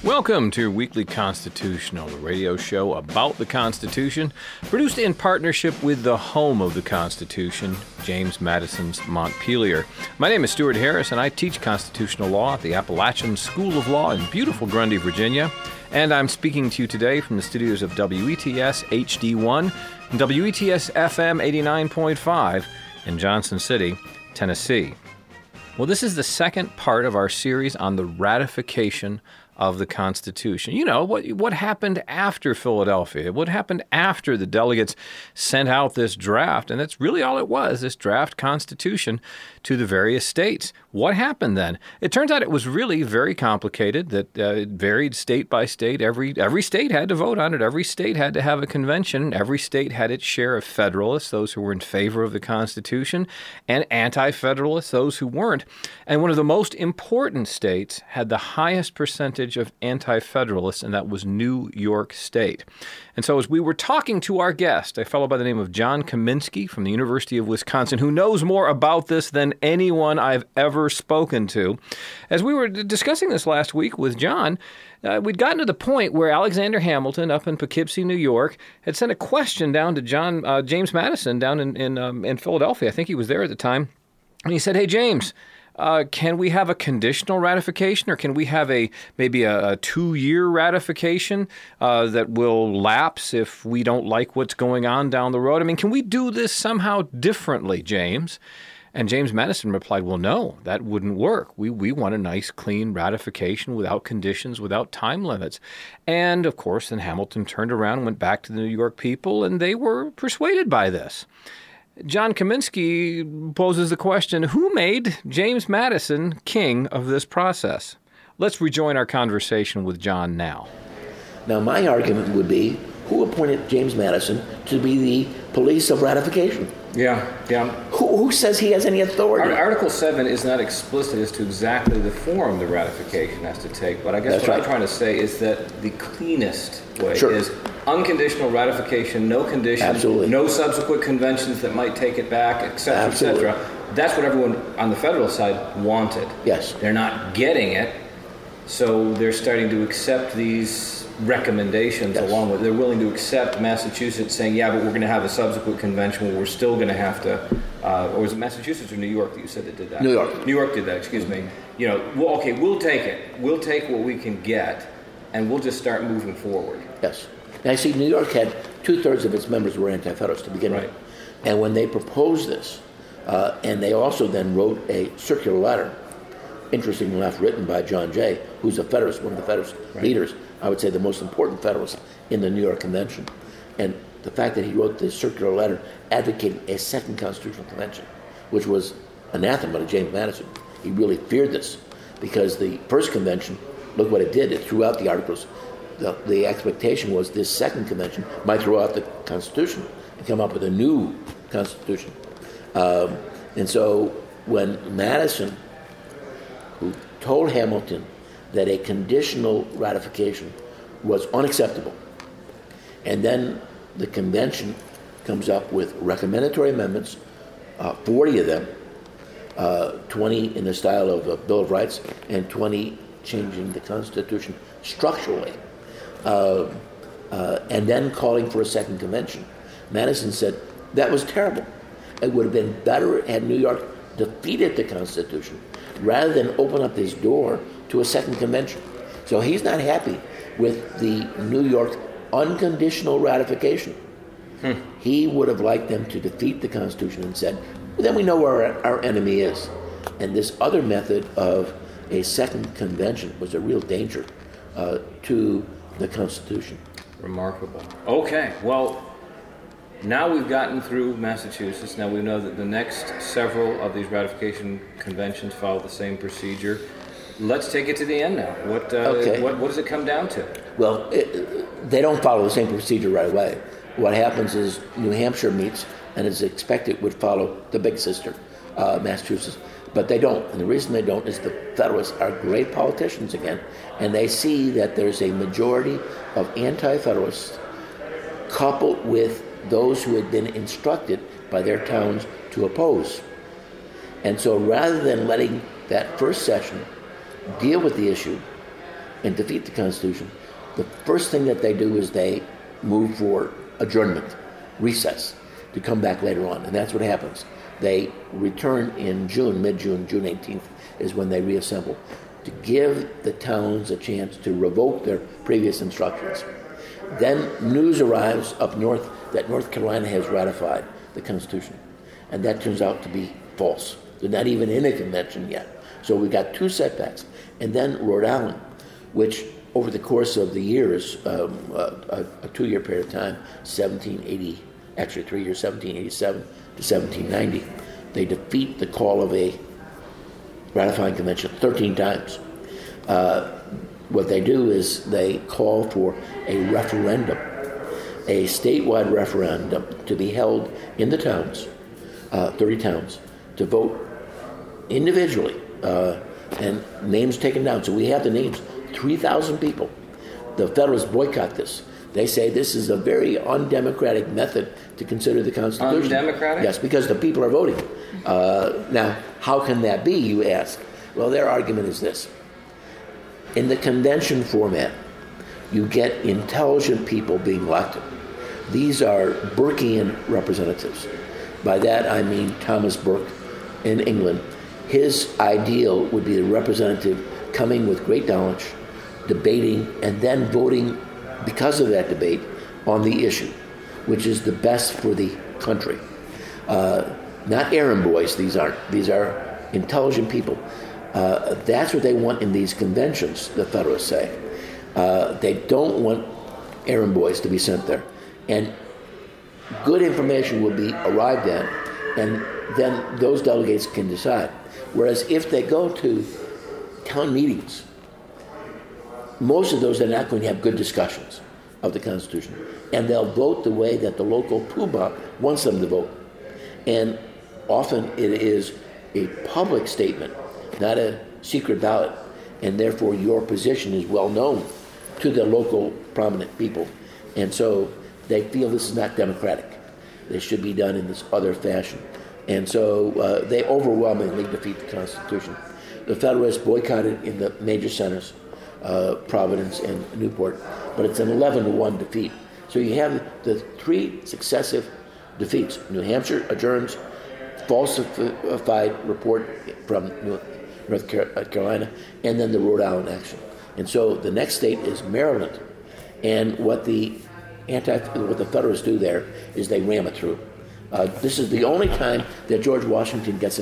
Welcome to Weekly Constitutional, the radio show about the Constitution, produced in partnership with the home of the Constitution, James Madison's Montpelier. My name is Stuart Harris, and I teach constitutional law at the Appalachian School of Law in beautiful Grundy, Virginia. And I'm speaking to you today from the studios of WETS HD1 and WETS FM 89.5 in Johnson City, Tennessee. Well, this is the second part of our series on the ratification of the Constitution. You know, what happened after Philadelphia? What happened after the delegates sent out this draft? And that's really all it was, this draft Constitution to the various states. What happened then? It turns out it was really very complicated, that it varied state by state. Every state had to vote on it. Every state had to have a convention. Every state had its share of Federalists, those who were in favor of the Constitution, and Anti-Federalists, those who weren't. And one of the most important states had the highest percentage of Anti-Federalists, and that was New York State. And so as we were talking to our guest, a fellow by the name of John Kaminsky from the University of Wisconsin, who knows more about this than anyone I've ever spoken to, as we were discussing this last week with John, we'd gotten to the point where Alexander Hamilton up in Poughkeepsie, New York, had sent a question down to James Madison down in Philadelphia. I think he was there at the time. And he said, "Hey, James, can we have a conditional ratification, or can we have maybe a 2-year ratification that will lapse if we don't like what's going on down the road? I mean, can we do this somehow differently, James?" And James Madison replied, "Well, no, that wouldn't work. We want a nice, clean ratification without conditions, without time limits." And, of course, then Hamilton turned around and went back to the New York people, and they were persuaded by this. John Kaminsky poses the question, who made James Madison king of this process? Let's rejoin our conversation with John now. Now, my argument would be, who appointed James Madison to be the police of ratification? Yeah. Who says he has any authority? Article 7 is not explicit as to exactly the form the ratification has to take, but I guess I'm trying to say is that the cleanest way is unconditional ratification, no conditions, Absolutely. No subsequent conventions that might take it back, et cetera, Absolutely. et cetera. That's what everyone on the federal side wanted. Yes. They're not getting it, so they're starting to accept these recommendations along with, they're willing to accept Massachusetts saying, yeah, but we're going to have a subsequent convention where we're still going to have to, or was it Massachusetts or New York that you said that did that? New York. New York did that, excuse me. You know, well, okay, we'll take it. We'll take what we can get, and we'll just start moving forward. Yes. Now, see, New York had 2/3 of its members were Anti-Federalists to begin with. And when they proposed this, and they also then wrote a circular letter, interesting enough, written by John Jay, who's a Federalist, one of the Federalist leaders, I would say the most important Federalist in the New York Convention. And the fact that he wrote this circular letter advocating a second constitutional convention, which was anathema to James Madison. He really feared this because the first convention, look what it did, it threw out the articles. The expectation was this second convention might throw out the Constitution and come up with a new Constitution. And so when Madison, who told Hamilton that a conditional ratification was unacceptable, and then the convention comes up with recommendatory amendments, 40 of them, 20 in the style of a Bill of Rights, and 20 changing the Constitution structurally, and then calling for a second convention. Madison said that was terrible. It would have been better had New York defeated the Constitution rather than open up this door to a second convention. So he's not happy with the New York unconditional ratification. He would have liked them to defeat the Constitution and said, well, then we know where our enemy is. And this other method of a second convention was a real danger to the Constitution. Remarkable. Okay, well, now we've gotten through Massachusetts. Now we know that the next several of these ratification conventions follow the same procedure. Let's take it to the end now. What does it come down to? Well, they don't follow the same procedure right away. What happens is New Hampshire meets, and as expected would follow the big sister, Massachusetts. But they don't. And the reason they don't is the Federalists are great politicians again, and they see that there's a majority of Anti-Federalists coupled with those who had been instructed by their towns to oppose. And so rather than letting that first session deal with the issue, and defeat the Constitution, the first thing that they do is they move for adjournment, recess, to come back later on. And that's what happens. They return in June, mid-June, June 18th is when they reassemble, to give the towns a chance to revoke their previous instructions. Then news arrives up north that North Carolina has ratified the Constitution. And that turns out to be false. They're not even in a convention yet. So we got two setbacks. And then Rhode Island, which over the course of the years, a 2-year period of time, 1780, actually 3 years, 1787 to 1790, they defeat the call of a ratifying convention 13 times. What they do is they call for a referendum, a statewide referendum to be held in the towns, 30 towns, to vote individually, and names taken down. So we have the names, 3,000 people. The Federalists boycott this. They say this is a very undemocratic method to consider the Constitution. Undemocratic? Yes, because the people are voting. Now, how can that be, you ask? Well, their argument is this. In the convention format, you get intelligent people being elected. These are Burkean representatives. By that I mean Thomas Burke in England. His ideal would be a representative coming with great knowledge, debating, and then voting because of that debate on the issue, which is the best for the country. Not errand boys, these aren't. These are intelligent people. That's what they want in these conventions, the Federalists say. They don't want errand boys to be sent there. And good information will be arrived at, and then those delegates can decide. Whereas if they go to town meetings, most of those are not going to have good discussions of the Constitution. And they'll vote the way that the local poobah wants them to vote. And often it is a public statement, not a secret ballot. And therefore your position is well known to the local prominent people. And so they feel this is not democratic. This should be done in this other fashion. And so they overwhelmingly defeat the Constitution. The Federalists boycotted in the major centers, Providence and Newport, but it's an 11-1 defeat. So you have the three successive defeats. New Hampshire adjourns, falsified report from North Carolina, and then the Rhode Island action. And so the next state is Maryland. And what the Federalists do there is they ram it through. This is the only time that George Washington gets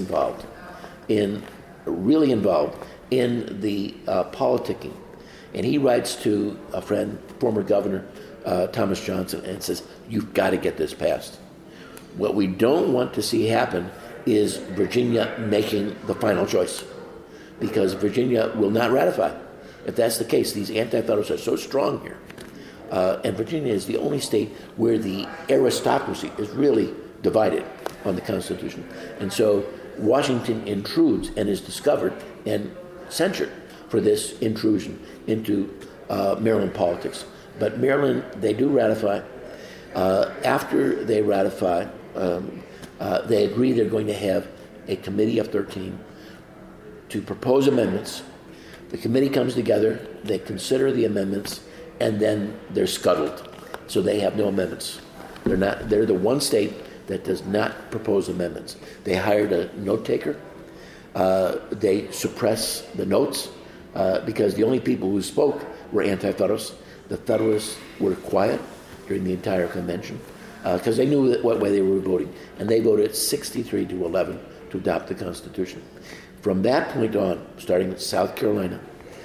really involved in the politicking. And he writes to a friend, former governor, Thomas Johnson, and says, you've got to get this passed. What we don't want to see happen is Virginia making the final choice, because Virginia will not ratify. If that's the case, these anti-federalists are so strong here. And Virginia is the only state where the aristocracy is really divided on the Constitution. And so Washington intrudes and is discovered and censured for this intrusion into Maryland politics. But Maryland, they do ratify. After they ratify, they agree they're going to have a committee of 13 to propose amendments. The committee comes together, they consider the amendments, and then they're scuttled. So they have no amendments. They're the one state that does not propose amendments. They hired a note taker. They suppress the notes because the only people who spoke were anti-Federalists. The Federalists were quiet during the entire convention because they knew what way they were voting. And they voted 63-11 to adopt the Constitution. From that point on, starting with South Carolina,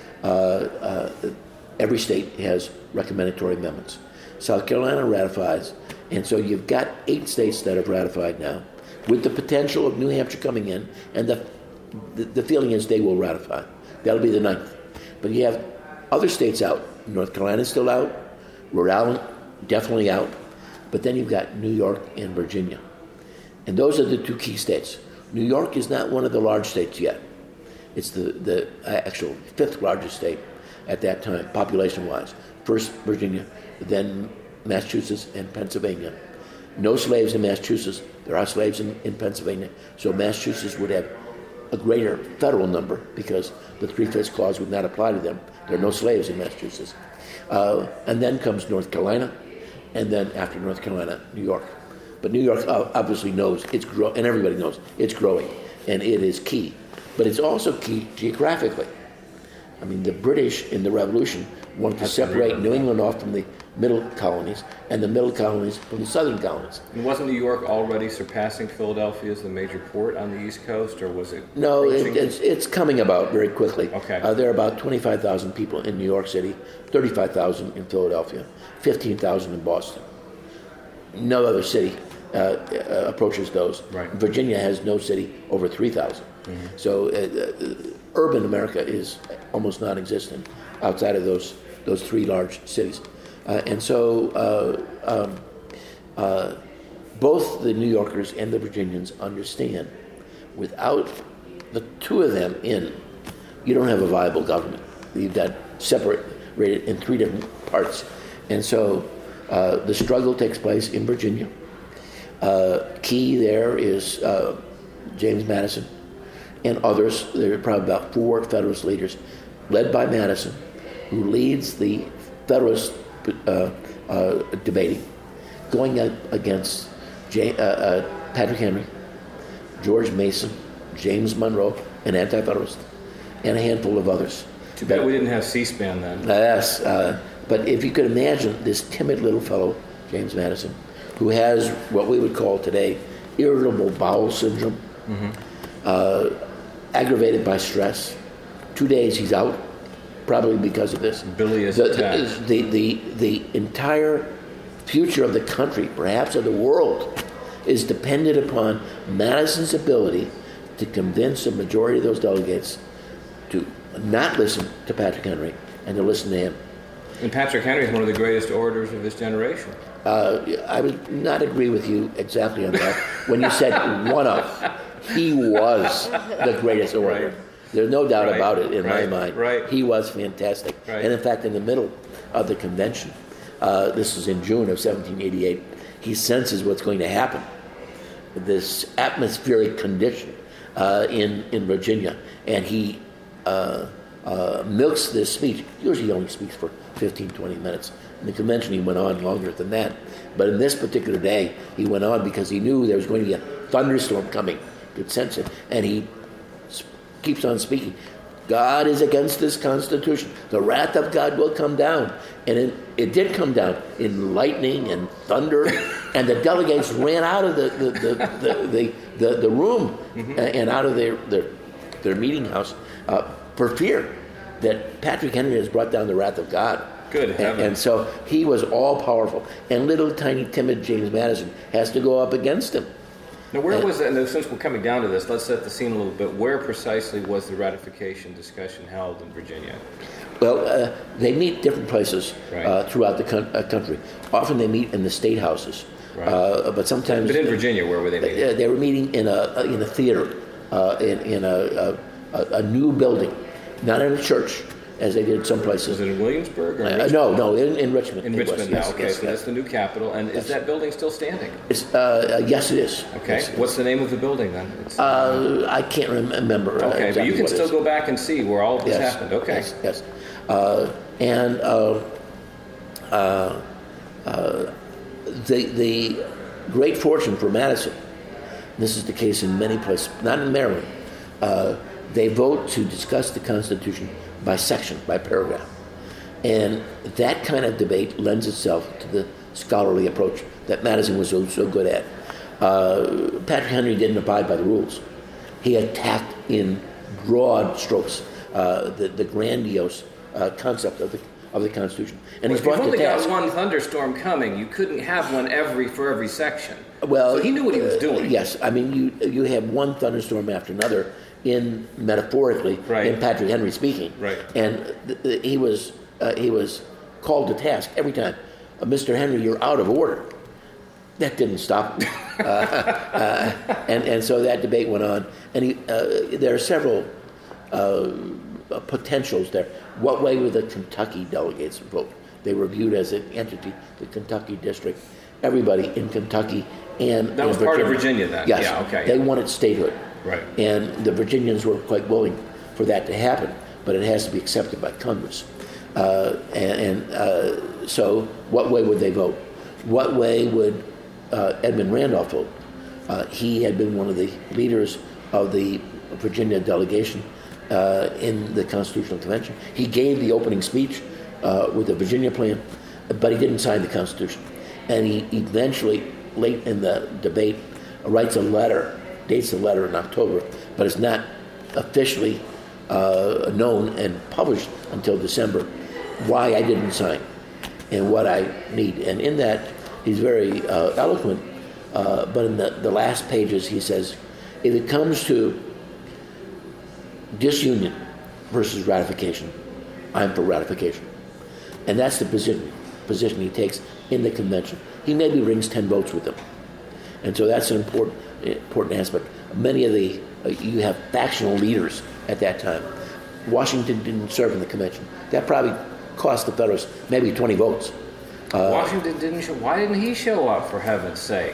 every state has recommendatory amendments. South Carolina ratifies, and so you've got 8 states that have ratified now, with the potential of New Hampshire coming in, and the feeling is they will ratify. That'll be the 9th. But you have other states out. North Carolina's still out, Rhode Island definitely out, but then you've got New York and Virginia. And those are the 2 key states. New York is not one of the large states yet. It's the actual 5th largest state at that time, population-wise. First Virginia, then Massachusetts and Pennsylvania. No slaves in Massachusetts. There are slaves in Pennsylvania. So Massachusetts would have a greater federal number because the 3/5 clause would not apply to them. There are no slaves in Massachusetts. And then comes North Carolina, and then after North Carolina, New York. But New York obviously knows it's growing, and everybody knows it's growing, and it is key. But it's also key geographically. I mean, the British in the Revolution wanted to separate New England off from the middle colonies and the middle colonies from the southern colonies. And wasn't New York already surpassing Philadelphia as the major port on the East Coast, or was it? No, it's coming about very quickly. Okay. There are about 25,000 people in New York City, 35,000 in Philadelphia, 15,000 in Boston. No other city approaches those. Right. Virginia has no city over 3,000. Mm-hmm. So urban America is almost non-existent outside of those three large cities. And so both the New Yorkers and the Virginians understand without the two of them in, you don't have a viable government. You've got separated in three different parts. And so the struggle takes place in Virginia. Key there is James Madison and others. There are probably about 4 Federalist leaders, led by Madison, who leads the Federalist debating, going up against Patrick Henry, George Mason, James Monroe, an anti-Federalist, and a handful of others. Too bad we didn't have C-SPAN then. Yes, but if you could imagine this timid little fellow, James Madison, who has what we would call today irritable bowel syndrome, aggravated by stress. 2 days he's out, probably because of this. Bilious attack. The entire future of the country, perhaps of the world, is dependent upon Madison's ability to convince a majority of those delegates to not listen to Patrick Henry and to listen to him. And Patrick Henry is one of the greatest orators of his generation. I would not agree with you exactly on that. When you said one of, he was the greatest orator. Right. There's no doubt about it in my mind. Right. He was fantastic. Right. And in fact, in the middle of the convention, this is in June of 1788, he senses what's going to happen. This atmospheric condition in Virginia, and he milks this speech. Usually he only speaks for 15, 20 minutes. In the convention he went on longer than that. But in this particular day, he went on because he knew there was going to be a thunderstorm coming. He could sense it. And he keeps on speaking. God is against this Constitution. The wrath of God will come down. And it did come down in lightning and thunder. And the delegates ran out of the room and out of their meeting house for fear that Patrick Henry has brought down the wrath of God. Good heavens. And so he was all powerful. And little tiny timid James Madison has to go up against him. Now, where was that? And since we're coming down to this, let's set the scene a little bit. Where precisely was the ratification discussion held in Virginia? Well, they meet different places Right. throughout the country. Often they meet in the state houses, Right. But sometimes. But in Virginia, where were they meeting? They were meeting in a theater, in a new building, not in a church, as they did some places. Was it in Williamsburg? Or Richmond? No, in Richmond. In Richmond now, okay, yes, so that's the new capital. And is that building still standing? Yes, it is. Okay, Yes, what's the name of the building then? I can't remember. Okay, exactly but you can what it still is. go back and see where all of this Yes, happened. Okay. Yes. The great fortune for Madison, this is the case in many places, not in Maryland, they vote to discuss the Constitution by section, by paragraph. And that kind of debate lends itself to the scholarly approach that Madison was so good at. Patrick Henry didn't abide by the rules. He attacked in broad strokes the grandiose concept of the Constitution, and he's Well, brought you've to only task. got one thunderstorm coming. You couldn't have one for every section. Well, so he knew what he was doing. Yes, I mean you have one thunderstorm after another in metaphorically Right. in Patrick Henry speaking, Right. And he was called to task every time. Mr. Henry, you're out of order. That didn't stop him, and so that debate went on. And there are several potentials there. What way would the Kentucky delegates vote? They were viewed as an entity, the Kentucky district. Everybody in Kentucky and That was in part of Virginia then? Yes. Yeah, okay. They wanted statehood. Right. And the Virginians were quite willing for that to happen, but it has to be accepted by Congress. So what way would they vote? What way would Edmund Randolph vote? He had been one of the leaders of the Virginia delegation in the Constitutional Convention. He gave the opening speech with the Virginia plan, but he didn't sign the Constitution. And he eventually, late in the debate, writes a letter, dates the letter in October, but it's not officially known and published until December, why I didn't sign and what I need. And in that, he's very eloquent, but in the last pages he says, if it comes to disunion versus ratification, I'm for ratification. And that's the position he takes in the convention. He maybe brings 10 votes with him. And so that's an important aspect. Many of you have factional leaders at that time. Washington didn't serve in the convention. That probably cost the Federalists maybe 20 votes. Washington didn't show. Why didn't he show up, for heaven's sake?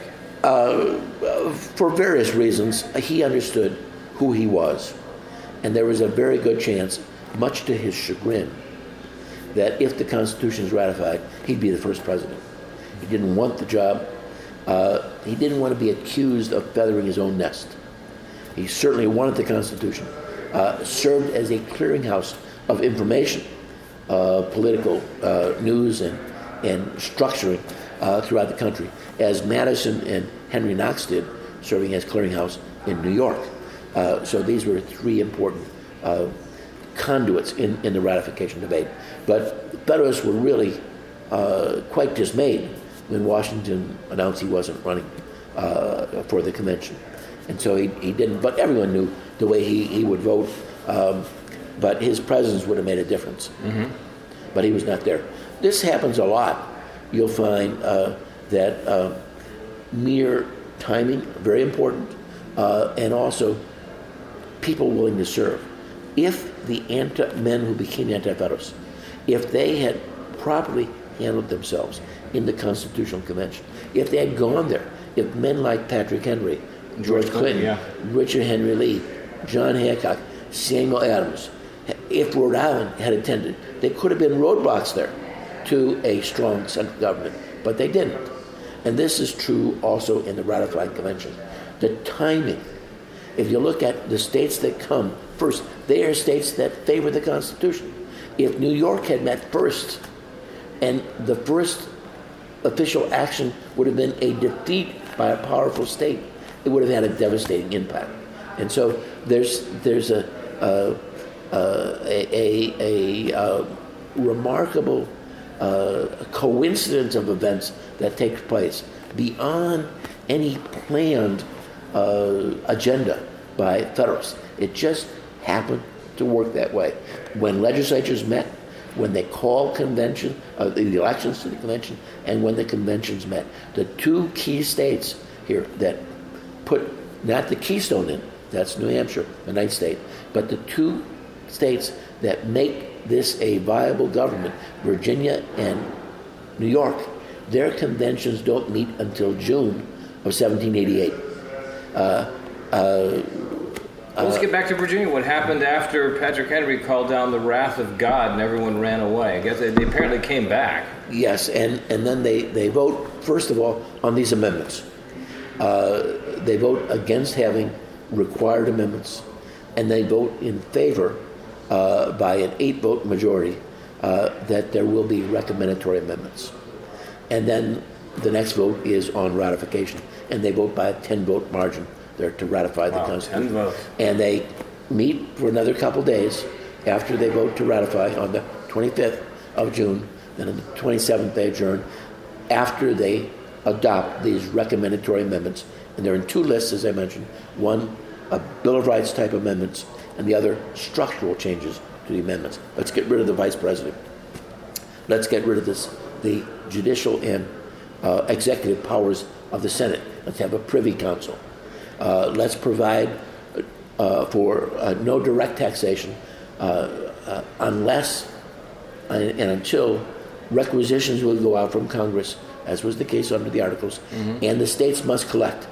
For various reasons. He understood who he was. And there was a very good chance, much to his chagrin, that if the Constitution is ratified, he'd be the first president. He didn't want the job. He didn't want to be accused of feathering his own nest. He certainly wanted the Constitution. Served as a clearinghouse of information, political news and structuring throughout the country, as Madison and Henry Knox did, serving as clearinghouse in New York. So these were three important conduits in the ratification debate. But the Federalists were really quite dismayed when Washington announced he wasn't running for the convention. And so he didn't, but everyone knew the way he would vote. But his presence would have made a difference. Mm-hmm. But he was not there. This happens a lot. You'll find that mere timing, very important, and also people willing to serve. If the men who became anti-Federalists, if they had properly handled themselves in the Constitutional Convention, if they had gone there, if men like Patrick Henry, George Clinton, Richard Henry Lee, John Hancock, Samuel Adams, if Rhode Island had attended, there could have been roadblocks there to a strong central government, but they didn't. And this is true also in the ratified convention. The timing, if you look at the states that come first, they are states that favor the Constitution. If New York had met first, and the first official action would have been a defeat by a powerful state, it would have had a devastating impact. And so there's a remarkable coincidence of events that takes place beyond any planned agenda by Federalists. It just happened to work that way. When legislatures met, when they called convention, the elections to the convention, and when the conventions met, the two key states here that put not the keystone in, that's New Hampshire, the ninth state, but the two states that make this a viable government, Virginia and New York, their conventions don't meet until June of 1788. Let's get back to Virginia. What happened after Patrick Henry called down the wrath of God and everyone ran away? I guess they apparently came back. Yes, and then they vote, first of all, on these amendments. They vote against having required amendments, and they vote in favor by an 8-vote majority that there will be recommendatory amendments. And then the next vote is on ratification, and they vote by a 10-vote margin there to ratify the Constitution. 10 votes. And they meet for another couple days after they vote to ratify on the 25th of June, then on the 27th they adjourn after they adopt these recommendatory amendments. And they're in two lists, as I mentioned. One, a Bill of Rights type amendments, and the other, structural changes to the amendments. Let's get rid of the vice president. Let's get rid of the judicial and executive powers of the Senate. Let's have a privy council. Let's provide for no direct taxation unless and until requisitions will go out from Congress, as was the case under the Articles, and the states must collect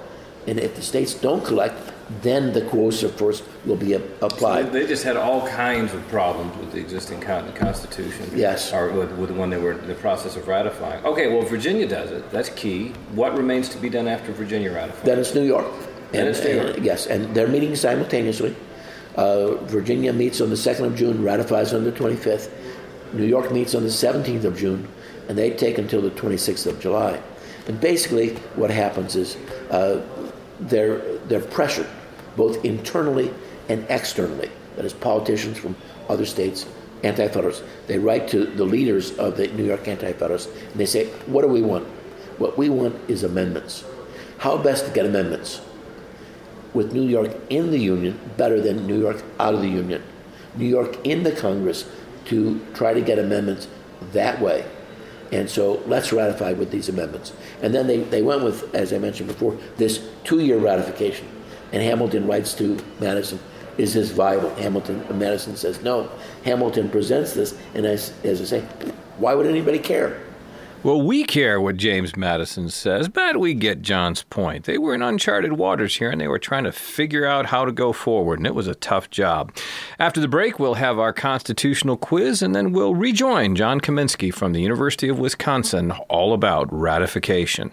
And if the states don't collect, then the coercive force will be applied. So they just had all kinds of problems with the existing Constitution. Yes. Or with the one they were in the process of ratifying. Okay, well, Virginia does it. That's key. What remains to be done after Virginia ratifies? Then it's New York. Then it's New York. Yes, and they're meeting simultaneously. Virginia meets on the 2nd of June, ratifies on the 25th. New York meets on the 17th of June, and they take until the 26th of July. And basically what happens is they're pressured, both internally and externally. That is, politicians from other states, anti-federalists. They write to the leaders of the New York anti-federalists, and they say, what do we want? What we want is amendments. How best to get amendments? With New York in the Union, better than New York out of the Union. New York in the Congress to try to get amendments that way. And so let's ratify with these amendments. And then they went with, as I mentioned before, this 2-year ratification. And Hamilton writes to Madison, is this viable? Madison says no. Hamilton presents this, and as I say, why would anybody care? Well, we care what James Madison says, but we get John's point. They were in uncharted waters here, and they were trying to figure out how to go forward, and it was a tough job. After the break, we'll have our constitutional quiz, and then we'll rejoin John Kaminsky from the University of Wisconsin, all about ratification.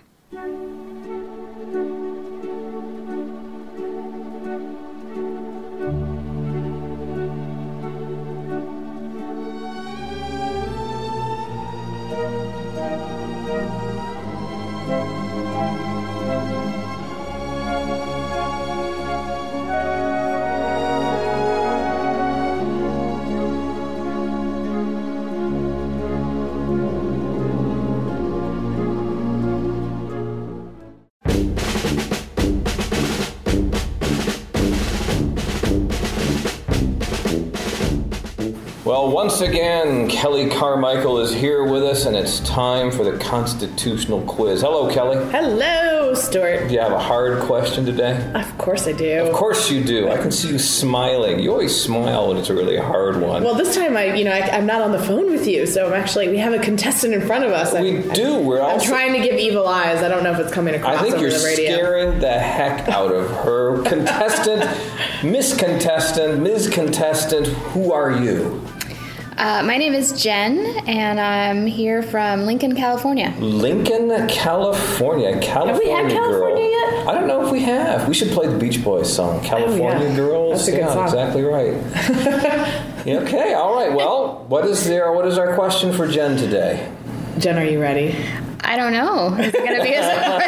Well, once again, Kelly Carmichael is here with us, and it's time for the constitutional quiz. Hello, Kelly. Hello, Stuart. Do you have a hard question today? Of course I do. Of course you do. I can see you smiling. You always smile when it's a really hard one. Well, this time I'm not on the phone with you, so we have a contestant in front of us. We do. I'm trying to give evil eyes. I don't know if it's coming across over the radio. I think you're scaring the heck out of her. Contestant, Ms. Contestant, who are you? My name is Jen, and I'm here from Lincoln, California. Lincoln, California. Have we had California yet? I don't know if we have. We should play the Beach Boys song, California Girls. That's a good song. Exactly right. Okay, all right. Well, what is our question for Jen today? Jen, are you ready? I don't know. Is it going to be as hard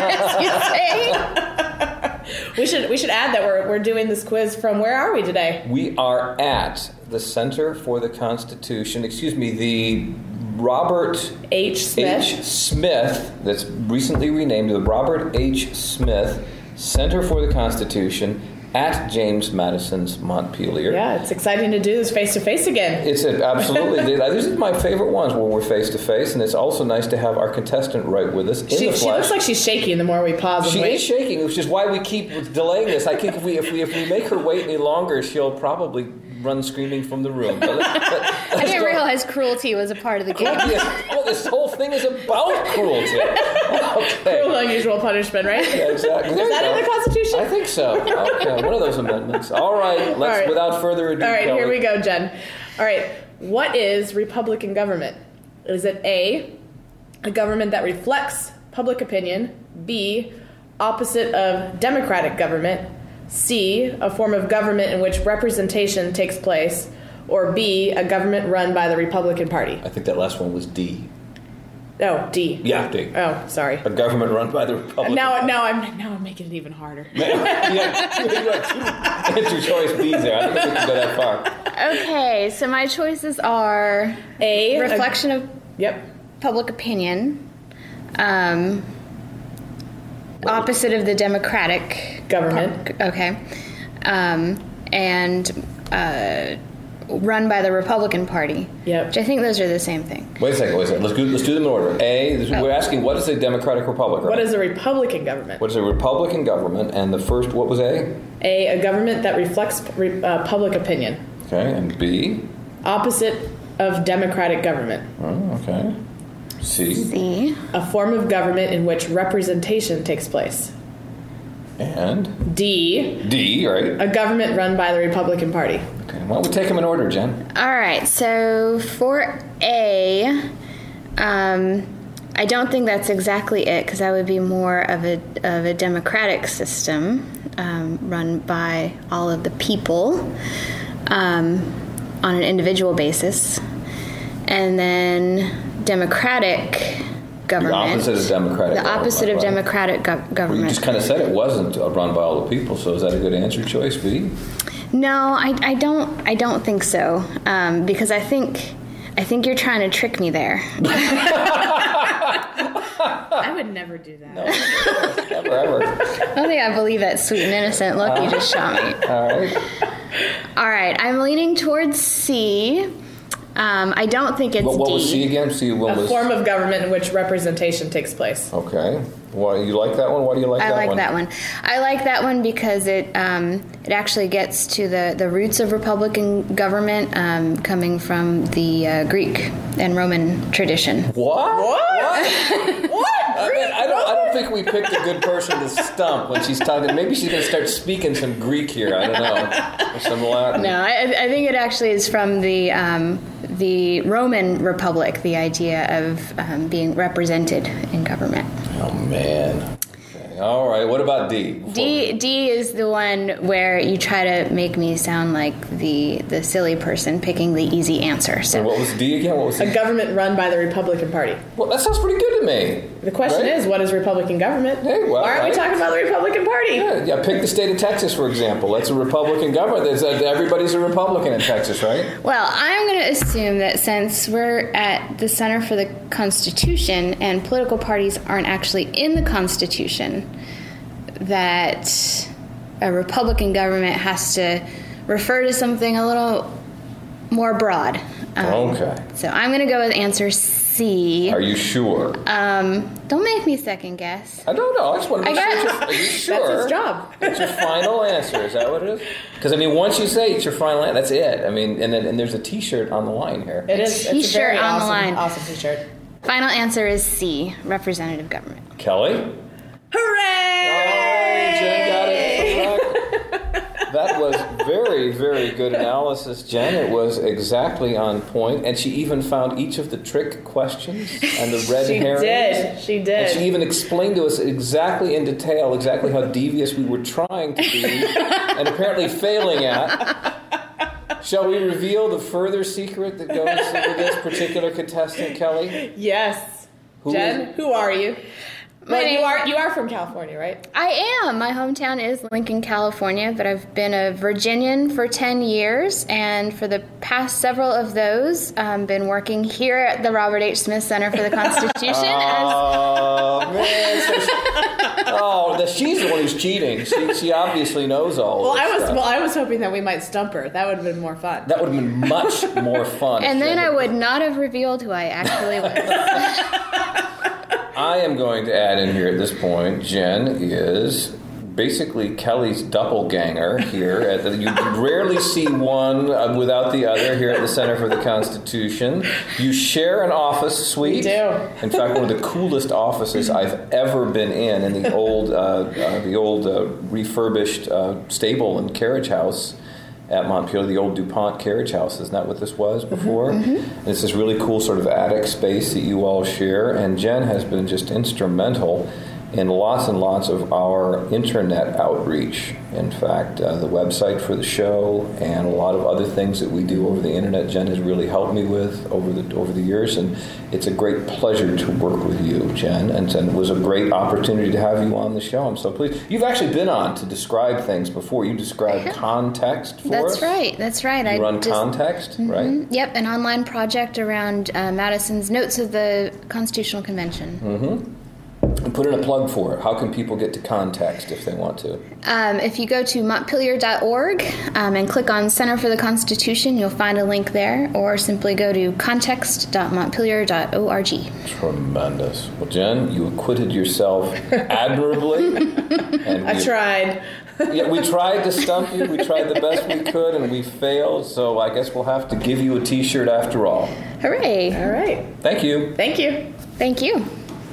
as you say? We should add that we're doing this quiz from where are we today? We are at the Center for the Constitution. The Robert H. Smith, that's recently renamed the Robert H. Smith Center for the Constitution at James Madison's Montpelier. Yeah, it's exciting to do this face-to-face again. It's absolutely. These are my favorite ones where we're face-to-face, and it's also nice to have our contestant right with us in the flesh. She looks like she's shaking the more we pause and wait. She is shaking, which is why we keep delaying this. I think if we make her wait any longer, she'll probably run screaming from the room. I didn't realize cruelty was a part of the game. This whole thing is about cruelty. Okay. Cruel, unusual punishment, right? Yeah, exactly. Is that in the Constitution? I think so. Okay, one of those amendments. All right, without further ado, all right, Kelly. Here we go, Jen. All right, what is Republican government? Is it A, a government that reflects public opinion, B, opposite of democratic government, C, a form of government in which representation takes place, or B, a government run by the Republican Party? I think that last one was D. Oh, D. Yeah, D. Oh, sorry. A government run by the Republican Party. Now I'm making it even harder. You had two choice B's there. I don't think we can go that far. Okay, so my choices are A, reflection of yep, public opinion, opposite of the democratic government. Okay, and run by the Republican Party. Yep. Which I think those are the same thing. Wait a second. Let's do them in order. We're asking, what is a democratic republic? Right? What is a Republican government? What is a Republican government? And the first, what was A? A government that reflects public opinion. Okay, and B? Opposite of democratic government. Oh, okay. C? C. A form of government in which representation takes place. And? D, right? a government run by the Republican Party. Okay, why don't we take them in order, Jen? All right, so for A, I don't think that's exactly it, because that would be more of a democratic system run by all of the people on an individual basis. And then democratic government. The opposite of democratic. The opposite of democratic government. Well, you just kind of said it wasn't run by all the people, so is that a good answer choice, B? No, I don't think so, because I think you're trying to trick me there. I would never do that. No, never ever. I don't think I believe that sweet and innocent look you just shot me. All right, I'm leaning towards C. I don't think it's D. What was C again? C was form of government in which representation takes place. Okay. Why you like that one? Why do you like that one? I like that one. I like that one because it actually gets to the roots of Republican government coming from the Greek and Roman tradition. What? What? I don't think we picked a good person to stump when she's talking. Maybe she's going to start speaking some Greek here. I don't know. Or some Latin. No, I think it actually is from the Roman Republic, the idea of being represented in government. Oh, man. Okay. All right. What about D? D is the one where you try to make me sound like the silly person picking the easy answer. So what was D again? What was a government run by the Republican Party. Well, that sounds pretty good to me. The question is, what is Republican government? Hey, well, why aren't we talking about the Republican Party? Yeah, pick the state of Texas, for example. That's a Republican government. Everybody's a Republican in Texas, right? Well, I'm going to assume that since we're at the Center for the Constitution and political parties aren't actually in the Constitution, that a Republican government has to refer to something a little more broad. Okay. So I'm going to go with answer C. Are you sure? Don't make me second guess. I don't know. I just want to make sure. Are you sure? That's his job. It's your final answer. Is that what it is? Because, once you say it's your final answer, that's it. And there's a T-shirt on the line here. It is. T-shirt it's a very on awesome, the line. Awesome T-shirt. Final answer is C, representative government. Kelly? Hooray! Oh, Jen got it correct. That was very, very good analysis, Jen. It was exactly on point. And she even found each of the trick questions and the red herrings. She did. And she even explained to us exactly in detail exactly how devious we were trying to be and apparently failing at. Shall we reveal the further secret that goes with this particular contestant, Kelly? Yes. Jen, who are you? Well, you are from California, right? I am. My hometown is Lincoln, California, but I've been a Virginian for 10 years, and for the past several of those, been working here at the Robert H. Smith Center for the Constitution. She's the one who's cheating. She obviously knows all of this stuff. I was hoping that we might stump her. That would have been more fun. That would have been much more fun. And then I would not have revealed who I actually was. I am going to add in here at this point, Jen is basically Kelly's doppelganger here. You rarely see one without the other here at the Center for the Constitution. You share an office suite. We do. In fact, one of the coolest offices I've ever been in the old refurbished stable and carriage house at Montpelier, the old DuPont carriage house. Isn't that what this was before? Mm-hmm. And it's this really cool sort of attic space that you all share. And Jen has been just instrumental in lots and lots of our internet outreach. In fact, the website for the show and a lot of other things that we do over the internet, Jen has really helped me with over the years. And it's a great pleasure to work with you, Jen. And it was a great opportunity to have you on the show. I'm so pleased. You've actually been on to describe things before. You described context for us. That's right. You run Context, right? Yep, an online project around Madison's Notes of the Constitutional Convention. Mm-hmm. And put in a plug for it. How can people get to Context if they want to? If you go to Montpelier.org and click on Center for the Constitution, you'll find a link there, or simply go to context.montpelier.org. Tremendous. Well, Jen, you acquitted yourself admirably. And I tried. Yeah, we tried to stump you. We tried the best we could, and we failed. So I guess we'll have to give you a T-shirt after all. Hooray. All right. Thank you. Thank you. Thank you.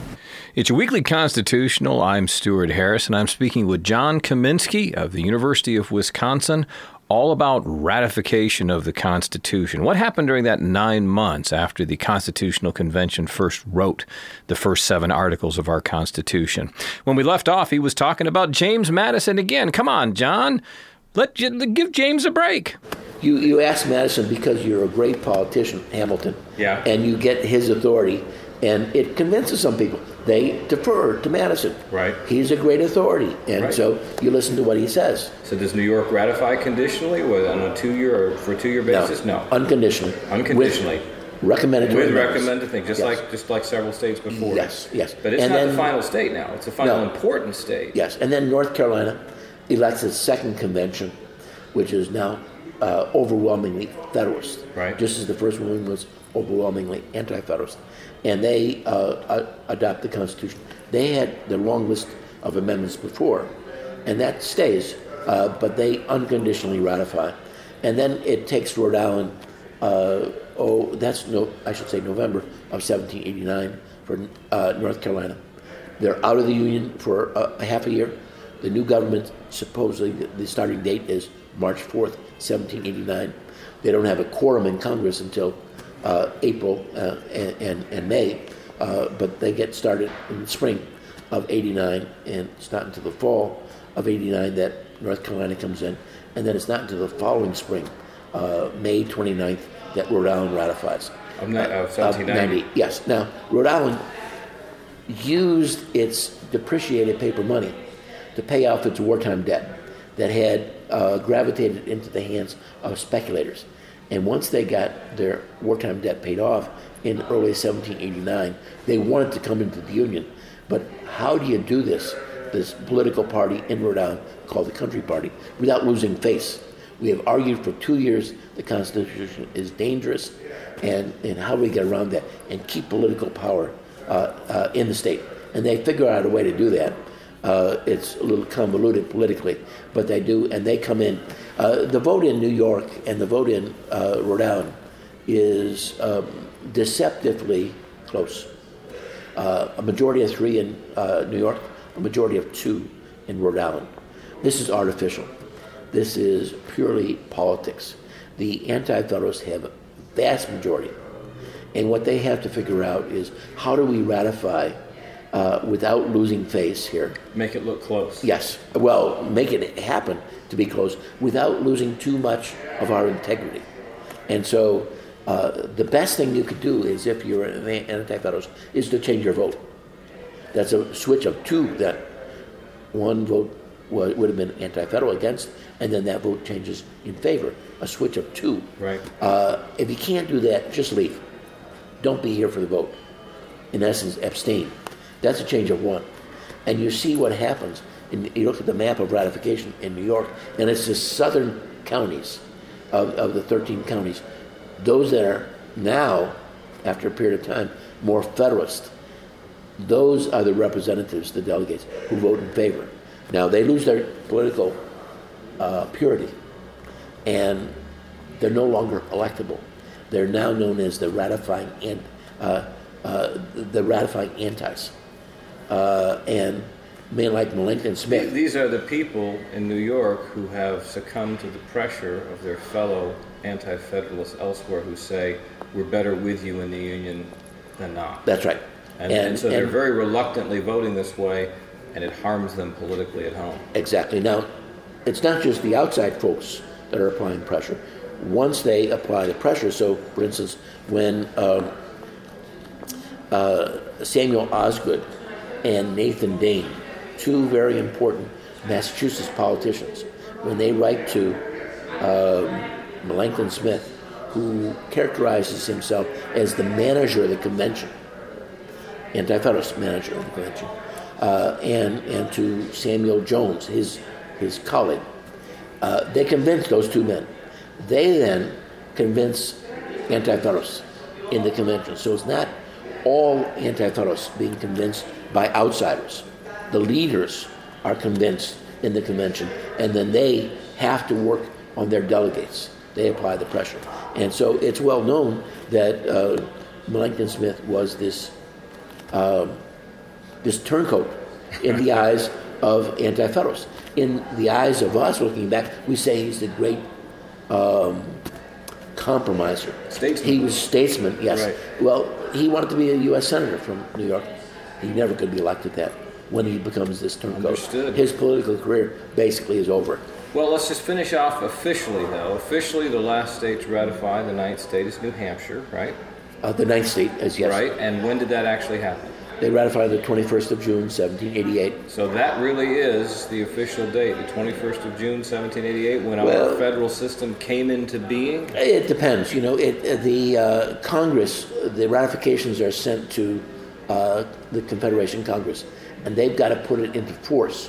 It's your weekly constitutional. I'm Stuart Harris, and I'm speaking with John Kaminsky of the University of Wisconsin, all about ratification of the Constitution. What happened during that 9 months after the Constitutional Convention first wrote the first 7 articles of our Constitution? When we left off, he was talking about James Madison again. Come on, John. Give James a break. You ask Madison because you're a great politician, Hamilton. Yeah. And you get his authority, and it convinces some people. They defer to Madison. Right. He's a great authority, and right. So you listen to what he says. So does New York ratify conditionally, on a 2-year or for a 2-year basis? No. Unconditionally. Unconditionally. With recommended thing, just like several states before. Yes. But it's not the final state now. It's the final important state. Yes, and then North Carolina elects its second convention, which is now overwhelmingly Federalist. Right. Just as the first one was overwhelmingly Anti-Federalist. And they adopt the Constitution. They had the long list of amendments before, and that stays, but they unconditionally ratify. And then it takes Rhode Island, November of 1789 for North Carolina. They're out of the Union for a half a year. The new government, supposedly, the starting date is March 4th, 1789. They don't have a quorum in Congress until April and May, but they get started in the spring of 89, and it's not until the fall of 89 that North Carolina comes in, and then it's not until the following spring, May 29th, that Rhode Island ratifies. Of 1790? Yes. Now, Rhode Island used its depreciated paper money to pay off its wartime debt that had gravitated into the hands of speculators. And once they got their wartime debt paid off in early 1789, they wanted to come into the Union. But how do you do this political party in Rhode Island called the Country Party, without losing face? We have argued for 2 years the Constitution is dangerous, and how do we get around that and keep political power in the state? And they figure out a way to do that. It's a little convoluted politically, but they do, and they come in. The vote in New York and the vote in Rhode Island is deceptively close. A majority of 3 in New York, a majority of 2 in Rhode Island. This is artificial. This is purely politics. The Anti-Federalists have a vast majority, and what they have to figure out is how do we ratify without losing face here. Make it look close. Yes. Well, make it happen to be close without losing too much of our integrity. And so the best thing you could do is, if you're an Anti-Federalist, is to change your vote. That's a switch of 2 that one vote would have been Anti-Federal against, and then that vote changes in favor. A switch of 2. Right. If you can't do that, just leave. Don't be here for the vote. In essence, abstain. That's a change of 1. And you see what happens. You look at the map of ratification in New York, and it's the southern counties of the 13 counties. Those that are now, after a period of time, more Federalist. Those are the representatives, the delegates, who vote in favor. Now, they lose their political purity, and they're no longer electable. They're now known as the ratifying antis. And men like Melancthon Smith. These are the people in New York who have succumbed to the pressure of their fellow Anti-Federalists elsewhere, who say, we're better with you in the Union than not. That's right. And so they're very reluctantly voting this way, and it harms them politically at home. Exactly. Now, it's not just the outside folks that are applying pressure. Once they apply the pressure, so, for instance, when Samuel Osgood and Nathan Dane, 2 very important Massachusetts politicians, when they write to Melancthon Smith, who characterizes himself as the manager of the convention, Anti-Federalist manager of the convention, and to Samuel Jones, his colleague, they convince those 2 men. They then convince Anti-Federalists in the convention. So it's not all Anti-Federalists being convinced by outsiders. The leaders are convinced in the convention, and then they have to work on their delegates. They apply the pressure. And so it's well known that Melancthon Smith was this this turncoat in the eyes of anti-federalists. In the eyes of us, looking back, we say he's the great compromiser. Statesman. He was statesman, yes. Right. Well, he wanted to be a U.S. senator from New York. He never could be elected that when he becomes this turncoat. Understood. His political career basically is over. Well, let's just finish off officially, though. Officially, the last state to ratify, the ninth state, is New Hampshire, right? The ninth state, as yes. Right, and when did that actually happen? They ratified the 21st of June, 1788. So that really is the official date, the 21st of June, 1788, when our federal system came into being? It depends. The Congress, the ratifications are sent to the Confederation Congress, and they've got to put it into force.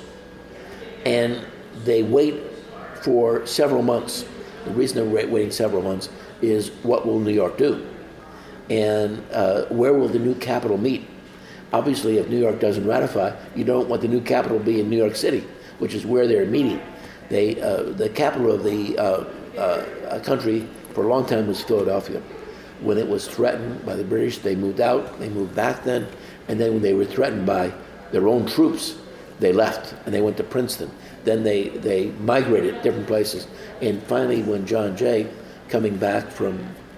And they wait for several months. The reason they're waiting several months is what will New York do? And where will the new capital meet? Obviously, if New York doesn't ratify, you don't want the new capital to be in New York City, which is where they're meeting. The capital of the country for a long time was Philadelphia. When it was threatened by the British, they moved out. They moved back then. And then when they were threatened by their own troops, they left and they went to Princeton. Then they migrated different places. And finally, when John Jay, coming back from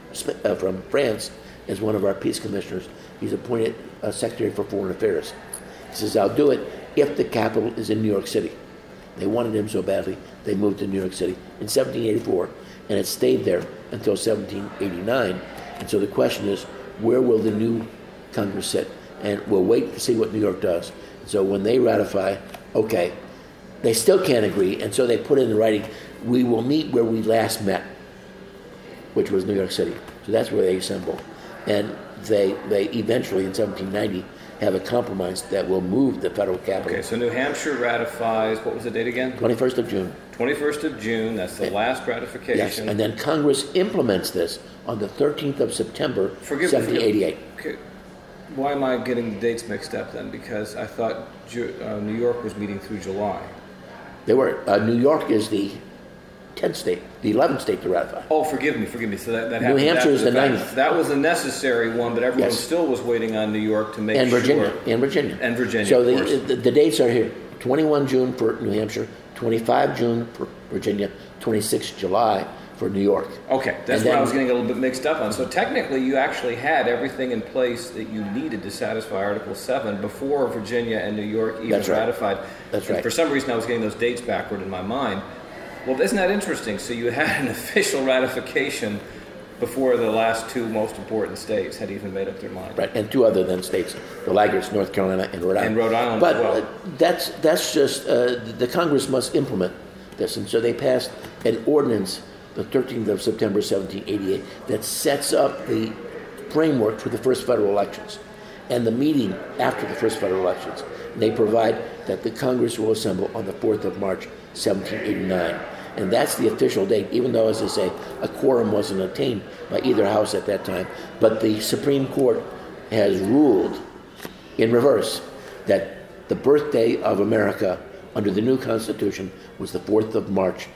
France as one of our peace commissioners, he's appointed Secretary for Foreign Affairs. He says, I'll do it if the capital is in New York City. They wanted him so badly, they moved to New York City in 1784, and it stayed there until 1789. And so the question is, where will the new Congress sit? And we'll wait to see what New York does. So when they ratify, okay, they still can't agree, and so they put in writing, we will meet where we last met, which was New York City. So that's where they assemble. And they eventually, in 1790, have a compromise that will move the federal capital. Okay, so New Hampshire ratifies, what was the date again? 21st of June. 21st of June, that's the last ratification. Yes, and then Congress implements this on the 13th of September, 1788. Okay. Why am I getting the dates mixed up then? Because I thought New York was meeting through July. They were. New York is the 10th state, the 11th state to ratify. Oh, forgive me. So that happened. New Hampshire is the 9th. That was a necessary one, but everyone still was waiting on New York to make and Virginia, sure. And Virginia. And Virginia, so of course. the dates are here. 21 June for New Hampshire, 25 June for Virginia, 26 July for New York. Okay, that's what I was getting a little bit mixed up on. So technically, you actually had everything in place that you needed to satisfy Article 7 before Virginia and New York even ratified. That's and right. For some reason, I was getting those dates backward in my mind. Well, isn't that interesting? So you had an official ratification before the last two most important states had even made up their mind. Right, and two other than states, the laggards, North Carolina and Rhode Island. And Rhode Island but as well. That's just, the Congress must implement this. And so they passed an ordinance the 13th of September, 1788, that sets up the framework for the first federal elections and the meeting after the first federal elections. And they provide that the Congress will assemble on the 4th of March, 1789. And that's the official date, even though, as I say, a quorum wasn't attained by either house at that time. But the Supreme Court has ruled in reverse that the birthday of America under the new Constitution was the 4th of March,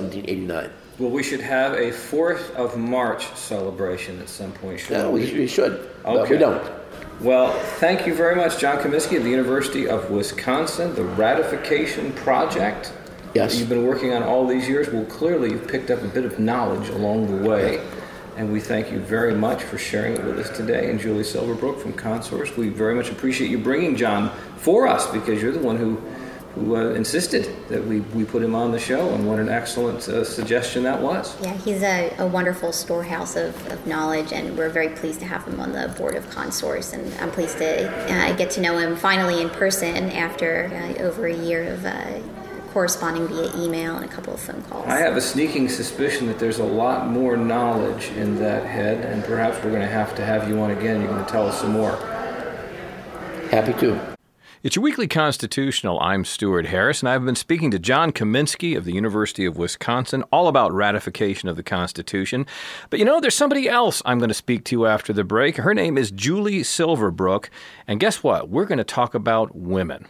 1789. Well, we should have a 4th of March celebration at some point, shouldn't we? We should, okay. But we don't. Well, thank you very much, John Comiskey of the University of Wisconsin. The Ratification Project yes. that you've been working on all these years. Well, clearly you've picked up a bit of knowledge along the way, and we thank you very much for sharing it with us today. And Julie Silverbrook from ConSource, we very much appreciate you bringing John for us, because you're the one who insisted that we put him on the show, and what an excellent suggestion that was. Yeah, he's a wonderful storehouse of knowledge, and we're very pleased to have him on the board of ConSource, and I'm pleased to get to know him finally in person after over a year of corresponding via email and a couple of phone calls. I have a sneaking suspicion that there's a lot more knowledge in that head, and perhaps we're going to have you on again. You're going to tell us some more. Happy to. It's your weekly Constitutional. I'm Stuart Harris, and I've been speaking to John Comiskey of the University of Wisconsin all about ratification of the Constitution. But there's somebody else I'm going to speak to after the break. Her name is Julie Silverbrook, and guess what? We're going to talk about women.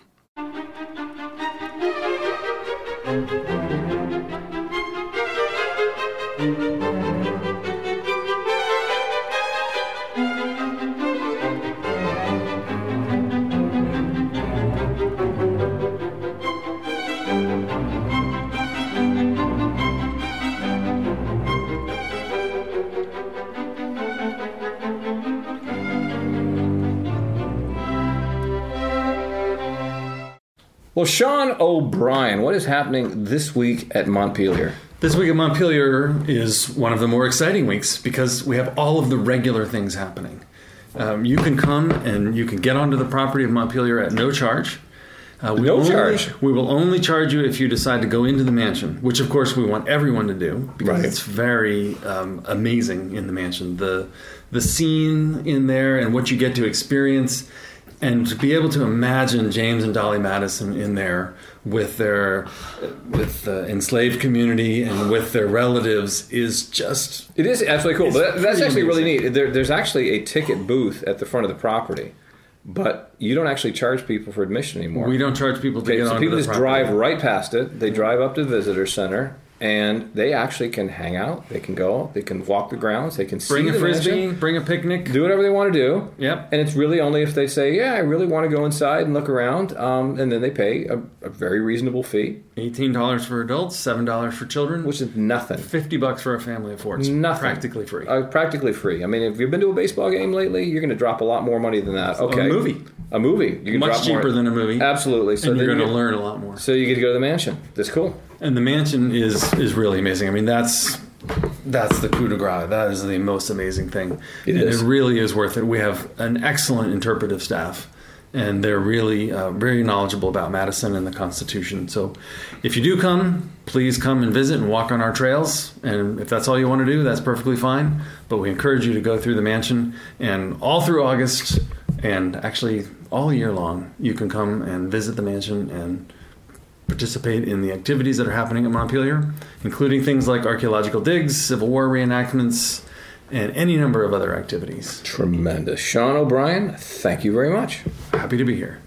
Well, Sean O'Brien, what is happening this week at Montpelier? This week at Montpelier is one of the more exciting weeks because we have all of the regular things happening. You can come and you can get onto the property of Montpelier at no charge. We will only charge you if you decide to go into the mansion, which of course we want everyone to do because it's very amazing in the mansion. The scene in there and what you get to experience, and to be able to imagine James and Dolly Madison in there with the enslaved community and with their relatives is just... It is absolutely cool. But that's actually amazing. really neat. There's actually a ticket booth at the front of the property, but you don't actually charge people for admission anymore. We don't charge people to get so onto people the just property. drive right past it. They drive up to the visitor center, and they actually can hang out. They can go. They can walk the grounds. They can Bring see a the frisbee, mansion, bring a picnic. do whatever they want to do. Yep. And it's really only if they say, yeah, I really want to go inside and look around, and then they pay a very reasonable fee. $18 for adults, $7 for children, Which is nothing. $50 for a family of four. It's Nothing. practically free. Practically free. I mean, if you've been to a baseball game lately, you're going to drop a lot more money than that. Okay. A movie. A movie. You can Much drop more. cheaper than a movie. Absolutely. So And you're then going to learn a lot more. So you get to go to the mansion. That's cool. And the mansion is really amazing. I mean, that's the coup de grace. That is the most amazing thing. It is. It really is worth it. We have an excellent interpretive staff, and they're really very knowledgeable about Madison and the Constitution. So if you do come, please come and visit and walk on our trails. And if that's all you want to do, that's perfectly fine. But we encourage you to go through the mansion. And all through August, and actually all year long, you can come and visit the mansion and participate in the activities that are happening at Montpelier, including things like archaeological digs, Civil War reenactments, and any number of other activities. Tremendous. Sean O'Brien, thank you very much. Happy to be here.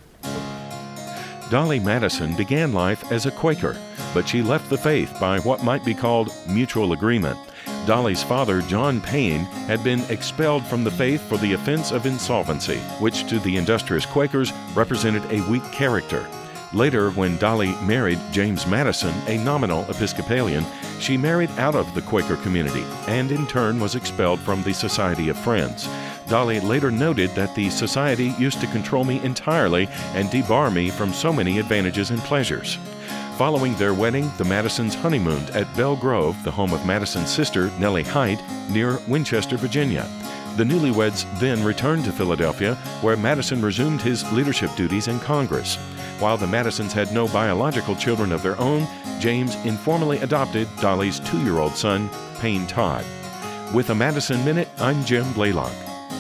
Dolly Madison began life as a Quaker, but she left the faith by what might be called mutual agreement. Dolly's father, John Payne, had been expelled from the faith for the offense of insolvency, which to the industrious Quakers represented a weak character. Later, when Dolly married James Madison, a nominal Episcopalian, she married out of the Quaker community and in turn was expelled from the Society of Friends. Dolly later noted that the society used to control me entirely and debar me from so many advantages and pleasures. Following their wedding, the Madisons honeymooned at Belle Grove, the home of Madison's sister, Nellie Height, near Winchester, Virginia. The newlyweds then returned to Philadelphia, where Madison resumed his leadership duties in Congress. While the Madisons had no biological children of their own, James informally adopted Dolly's 2-year-old son, Payne Todd. With a Madison Minute, I'm Jim Blaylock.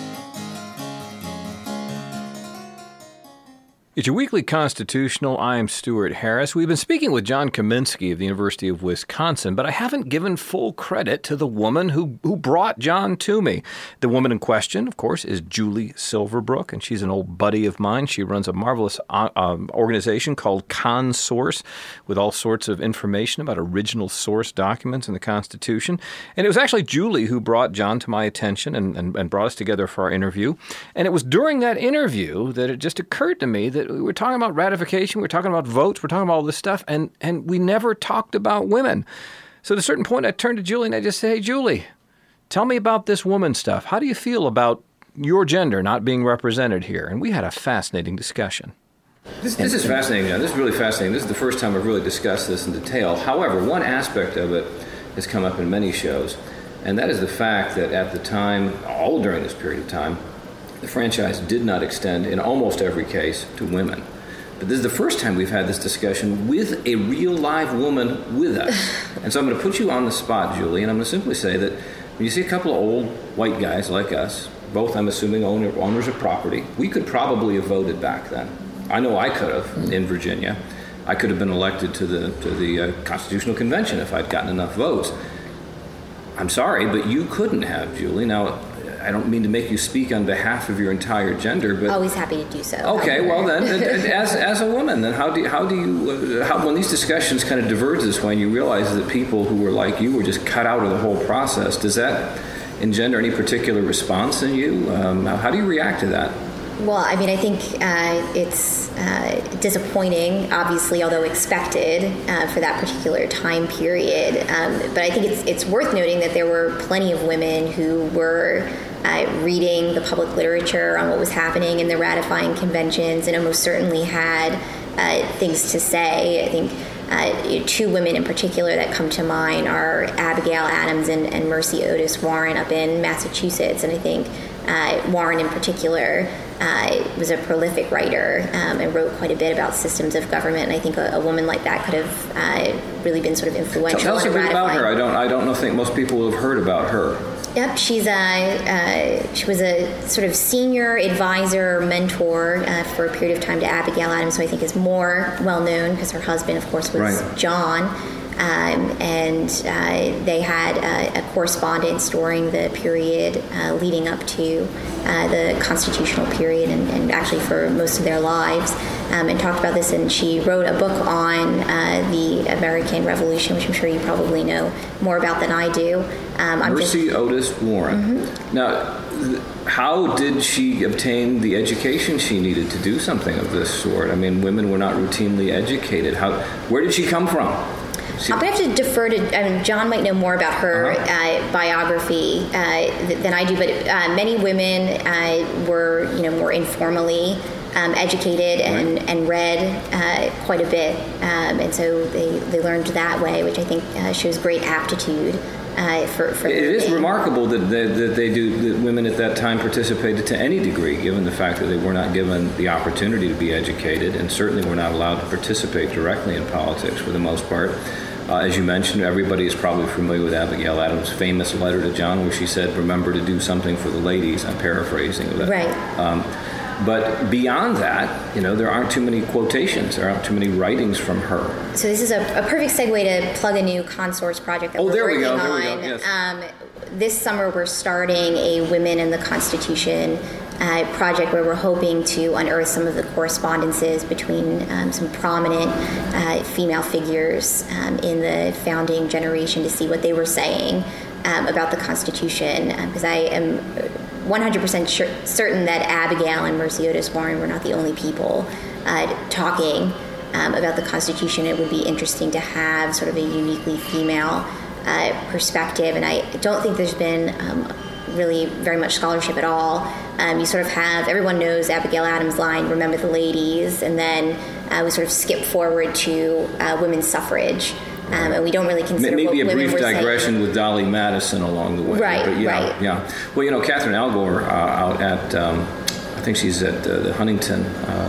It's your weekly constitutional. I'm Stuart Harris. We've been speaking with John Kaminsky of the University of Wisconsin, but I haven't given full credit to the woman who brought John to me. The woman in question, of course, is Julie Silverbrook, and she's an old buddy of mine. She runs a marvelous organization called ConSource with all sorts of information about original source documents in the Constitution. And it was actually Julie who brought John to my attention and brought us together for our interview. And it was during that interview that it just occurred to me that we were talking about ratification, we were talking about votes, we're talking about all this stuff, and we never talked about women. So at a certain point, I turned to Julie and I just said, hey, Julie, tell me about this woman stuff. How do you feel about your gender not being represented here? And we had a fascinating discussion. This is fascinating, John. This is really fascinating. This is the first time I've really discussed this in detail. However, one aspect of it has come up in many shows, and that is the fact that at the time, all during this period of time, the franchise did not extend in almost every case to women. But this is the first time we've had this discussion with a real live woman with us. And so I'm going to put you on the spot, Julie, and I'm going to simply say that when you see a couple of old white guys like us, both, I'm assuming, owners of property, we could probably have voted back then. I know I could have in Virginia. I could have been elected to the Constitutional Convention if I'd gotten enough votes. I'm sorry, but you couldn't have, Julie. Now, I don't mean to make you speak on behalf of your entire gender, but always happy to do so. Okay, well then, as a woman, then how do you when these discussions kind of diverge this way, and you realize that people who were like you were just cut out of the whole process, does that engender any particular response in you? How do you react to that? Well, I mean, I think it's disappointing, obviously, although expected for that particular time period. But I think it's worth noting that there were plenty of women who were reading the public literature on what was happening in the ratifying conventions, and almost certainly had things to say. I think two women in particular that come to mind are Abigail Adams and Mercy Otis Warren up in Massachusetts. And I think Warren in particular was a prolific writer and wrote quite a bit about systems of government. And I think a woman like that could have really been sort of influential. Tell us a bit about her. I don't think most people have heard about her. Yep, she was a sort of senior advisor, mentor for a period of time to Abigail Adams, who I think is more well known because her husband, of course, was John. And they had a correspondence during the period leading up to the constitutional period and actually for most of their lives, and talked about this. And she wrote a book on the American Revolution, which I'm sure you probably know more about than I do. Mercy Otis Warren. Mm-hmm. Now, how did she obtain the education she needed to do something of this sort? I mean, women were not routinely educated. Where did she come from? I'm going to have to defer to John might know more about her biography than I do, but many women were more informally educated and read quite a bit, and so they learned that way, which I think shows great aptitude for it is remarkable that women at that time participated to any degree, given the fact that they were not given the opportunity to be educated and certainly were not allowed to participate directly in politics for the most part. As you mentioned, everybody is probably familiar with Abigail Adams' famous letter to John where she said, "Remember to do something for the ladies." I'm paraphrasing that. Right. But beyond that, there aren't too many quotations. There aren't too many writings from her. So this is a perfect segue to plug a new Consource project that we're working on. There we go. Yes. This summer we're starting a Women in the Constitution project where we're hoping to unearth some of the correspondences between some prominent female figures in the founding generation to see what they were saying about the Constitution, because I am 100% certain that Abigail and Mercy Otis Warren were not the only people talking about the Constitution. It would be interesting to have sort of a uniquely female perspective, and I don't think there's been really very much scholarship at all. You sort of have, everyone knows Abigail Adams' line, "Remember the ladies," and then we sort of skip forward to women's suffrage. And we don't really consider maybe what a women brief were digression saying. with Dolly Madison along the way. Right, but right. Yeah. Well, Catherine Algor out at, I think she's at the Huntington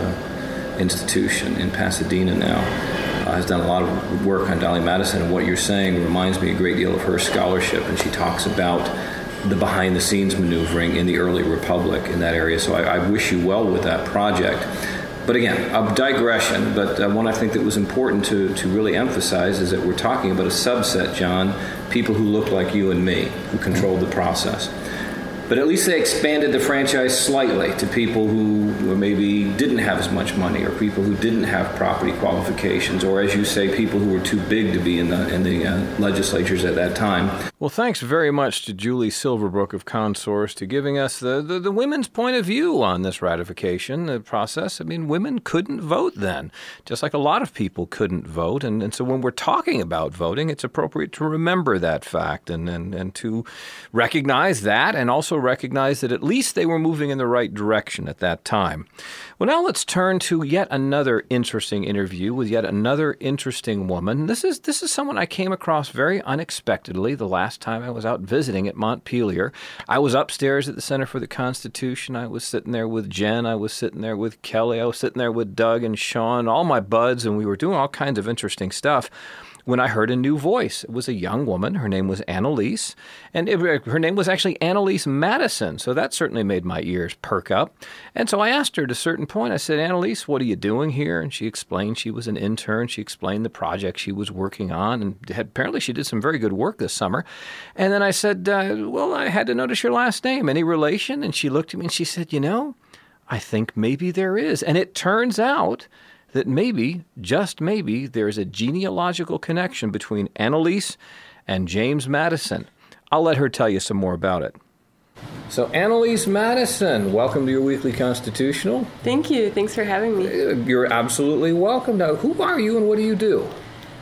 Institution in Pasadena now, has done a lot of work on Dolly Madison, and what you're saying reminds me a great deal of her scholarship, and she talks about the behind-the-scenes maneuvering in the early republic in that area. So I wish you well with that project. But again, a digression, but one I think that was important to really emphasize is that we're talking about a subset, John, people who look like you and me, who controlled the process. But at least they expanded the franchise slightly to people who maybe didn't have as much money, or people who didn't have property qualifications, or, as you say, people who were too big to be in the legislatures at that time. Well, thanks very much to Julie Silverbrook of Consource to giving us the women's point of view on this ratification process. I mean, women couldn't vote then, just like a lot of people couldn't vote. And so when we're talking about voting, it's appropriate to remember that fact and to recognize that, and also recognize that at least they were moving in the right direction at that time. Well, now let's turn to yet another interesting interview with yet another interesting woman. This is someone I came across very unexpectedly the last time I was out visiting at Montpelier. I was upstairs at the Center for the Constitution. I was sitting there with Jen. I was sitting there with Kelly. I was sitting there with Doug and Sean, all my buds, and we were doing all kinds of interesting stuff when I heard a new voice. It was a young woman. Her name was Annalise, and her name was actually Annalise Madison, so that certainly made my ears perk up. And so I asked her at a certain point, I said, "Annalise, what are you doing here?" And she explained she was an intern. She explained the project she was working on, and apparently she did some very good work this summer. And then I said, well, I had to notice your last name. Any relation? And she looked at me and she said, I think maybe there is. And it turns out that maybe, just maybe, there's a genealogical connection between Annalise and James Madison. I'll let her tell you some more about it. So, Annalise Madison, welcome to your Weekly Constitutional. Thank you. Thanks for having me. You're absolutely welcome. Now, who are you and what do you do?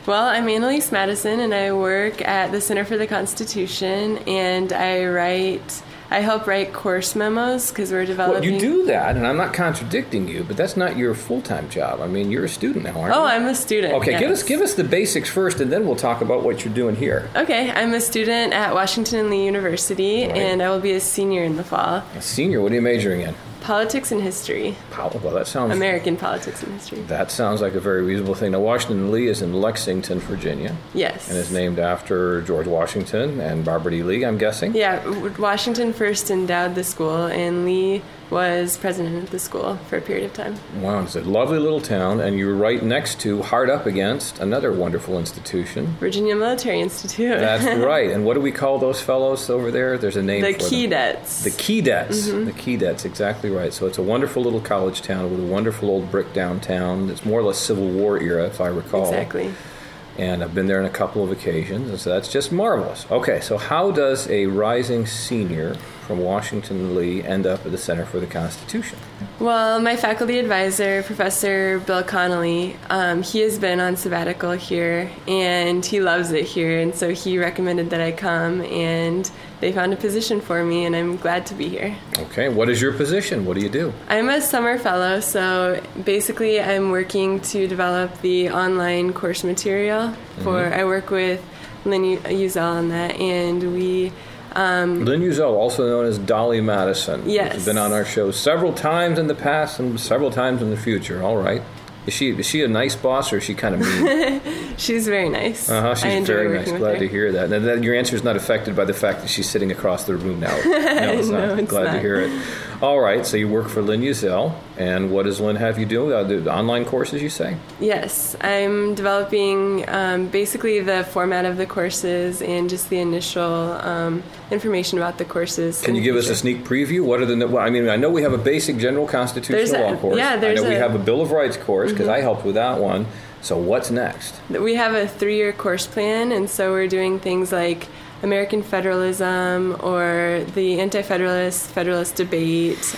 Well, I'm Annalise Madison, and I work at the Center for the Constitution, and I help write course memos because we're developing... Well, you do that, and I'm not contradicting you, but that's not your full-time job. I mean, you're a student now, aren't you? Oh, I'm a student. Okay, yes. give us the basics first, and then we'll talk about what you're doing here. Okay, I'm a student at Washington and Lee University, Right. and I will be a senior in the fall. A senior, what are you majoring in? Politics and history. Well, that sounds... American politics and history. That sounds like a very reasonable thing. Now, Washington and Lee is in Lexington, Virginia. Yes. And is named after George Washington and Barbara D. Lee, I'm guessing? Yeah, Washington first endowed the school, and Lee was president of the school for a period of time. Wow, it's a lovely little town, and you're right next to, hard up against, another wonderful institution. Virginia Military Institute. That's right. And what do we call those fellows over there? There's a name The for them. Keydets. The Keydets. Mm-hmm. The Keydets, exactly right. So it's a wonderful little college town with a wonderful old brick downtown. It's more or less Civil War era, if I recall. Exactly. And I've been there on a couple of occasions, and so that's just marvelous. Okay, so how does a rising senior from Washington and Lee end up at the Center for the Constitution? Well, my faculty advisor, Professor Bill Connolly, he has been on sabbatical here, and he loves it here, and so he recommended that I come, and they found a position for me, and I'm glad to be here. Okay, what is your position? What do you do? I'm a summer fellow, so basically I'm working to develop the online course material I work with Lynn Uzel on that, and we... Lynn Uzel, also known as Dolly Madison. Yes. Has been on our show several times in the past and several times in the future. All right. Is she a nice boss, or is she kind of mean? She's very nice. She's very nice. Glad to hear that. And your answer is not affected by the fact that she's sitting across the room now. No, it's not. It's Glad not. to hear it. All right, so you work for Lynn Uzel, and what does Lynn have you do? The online courses, you say? Yes, I'm developing basically the format of the courses and just the initial information about the courses. Can you give us a sneak preview? What are I know we have a basic general constitutional law course. Yeah, I know we have a Bill of Rights course, because I helped with that one. So what's next? We have a 3-year course plan, and so we're doing things like American federalism or the anti-federalist debate,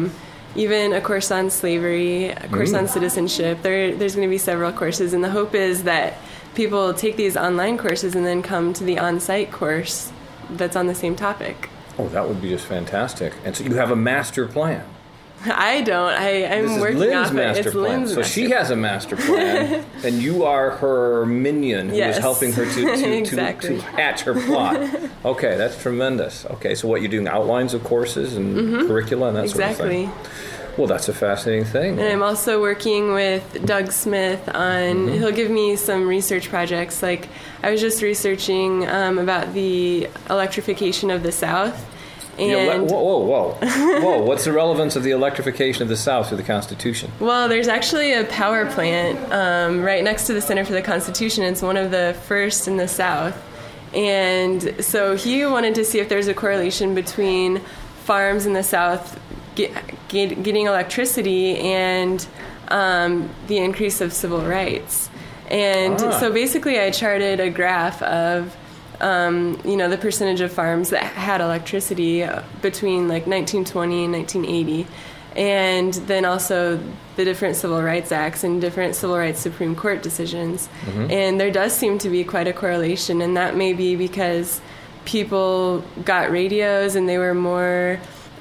even a course on slavery, a course on citizenship. There's going to be several courses, and the hope is that people take these online courses and then come to the on-site course that's on the same topic. Oh, that would be just fantastic. And so you have a master plan. I don't. I'm working Lynn's off master it. It's plan. Lynn's So master she has a master plan, and you are her minion who is helping her to Exactly. hatch her plot. Okay, that's tremendous. Okay, so what, you're doing outlines of courses and curricula and that sort of thing? Exactly. Well, that's a fascinating thing. And I'm also working with Doug Smith on, he'll give me some research projects. Like, I was just researching about the electrification of the South. And Whoa. What's the relevance of the electrification of the South to the Constitution? well, there's actually a power plant right next to the Center for the Constitution. It's one of the first in the South. And so he wanted to see if there's a correlation between farms in the South getting electricity and the increase of civil rights. And so basically I charted a graph of the percentage of farms that had electricity between like 1920 and 1980, and then also the different civil rights acts and different civil rights Supreme Court decisions. And there does seem to be quite a correlation, and that may be because people got radios and they were more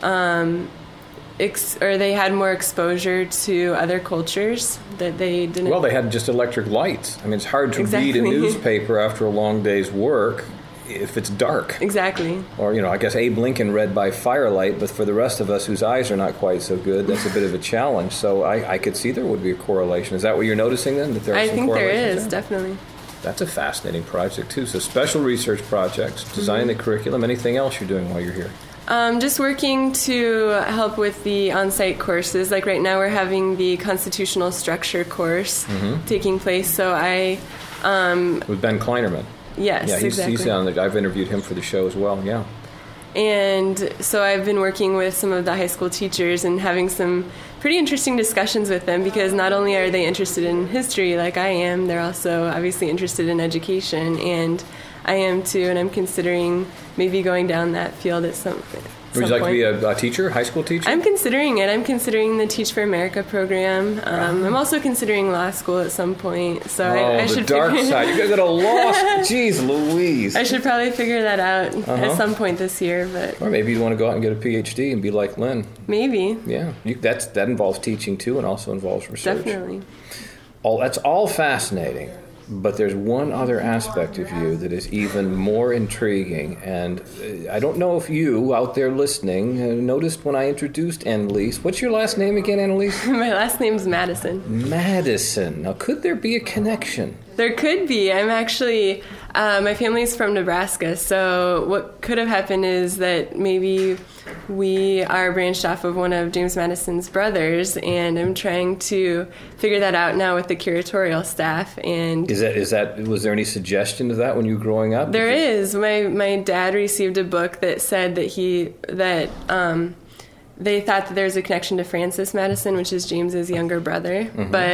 they had more exposure to other cultures that they didn't. Well, they had just electric lights. I mean, it's hard to Exactly. read a newspaper after a long day's work if it's dark. Exactly. Or, I guess Abe Lincoln read by firelight, but for the rest of us whose eyes are not quite so good, that's a bit of a challenge. So I could see there would be a correlation. Is that what you're noticing then? That there are I some think there correlations is, definitely. That's a fascinating project, too. So special research projects, designing the curriculum, anything else you're doing while you're here? Just working to help with the on-site courses. Like right now we're having the constitutional structure course taking place. So With Ben Kleinerman. Yes, Yeah, exactly. he's on I've interviewed him for the show as well, yeah. And so I've been working with some of the high school teachers and having some pretty interesting discussions with them, because not only are they interested in history like I am, they're also obviously interested in education, and I am too, and I'm considering maybe going down that field at Would you like to be a teacher, high school teacher? I'm considering it. I'm considering the Teach for America program. I'm also considering law school at some point. So I should the dark side. You're going to go to law school. Jeez Louise. I should probably figure that out at some point this year. But or maybe you want to go out and get a PhD and be like Lynn. Maybe. Yeah. That involves teaching, too, and also involves research. Definitely. That's all fascinating. But there's one other aspect of you that is even more intriguing, and I don't know if you out there listening noticed when I introduced Annalise. What's your last name again, Annalise? My last name's Madison. Madison. Now, could there be a connection? There could be. I'm actually, my family's from Nebraska, so what could have happened is that maybe we are branched off of one of James Madison's brothers, and I'm trying to figure that out now with the curatorial staff. And is that was there any suggestion of that when you were growing up? There is. My dad received a book that said that they thought that there was a connection to Francis Madison, which is James's younger brother,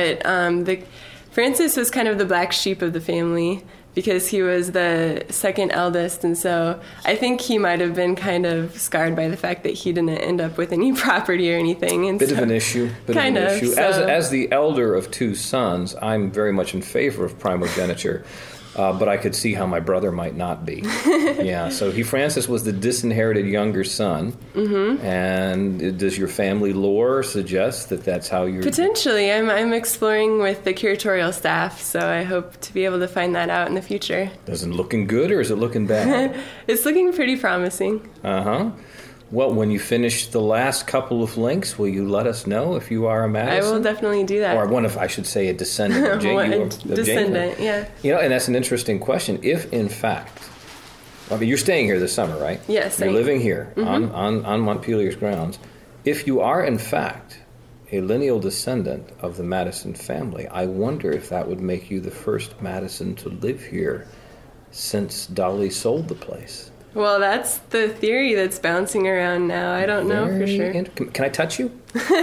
but Francis was kind of the black sheep of the family because he was the second eldest, and so I think he might have been kind of scarred by the fact that he didn't end up with any property or anything. And Bit of an issue. So. As the elder of two sons, I'm very much in favor of primogeniture. But I could see how my brother might not be. Yeah, so Francis was the disinherited younger son. Mm-hmm. And does your family lore suggest that that's how you're... Potentially. I'm exploring with the curatorial staff, so I hope to be able to find that out in the future. Is it looking good or is it looking bad? It's looking pretty promising. Uh-huh. Well, when you finish the last couple of links, will you let us know if you are a Madison? I will definitely do that. Or a descendant of James. Descendant, yeah. You know, and that's an interesting question. If, in fact, you're staying here this summer, right? Yes. You're living here on Montpelier's grounds. If you are, in fact, a lineal descendant of the Madison family, I wonder if that would make you the first Madison to live here since Dolly sold the place. Well, that's the theory that's bouncing around now. I don't know for sure. Can I touch you?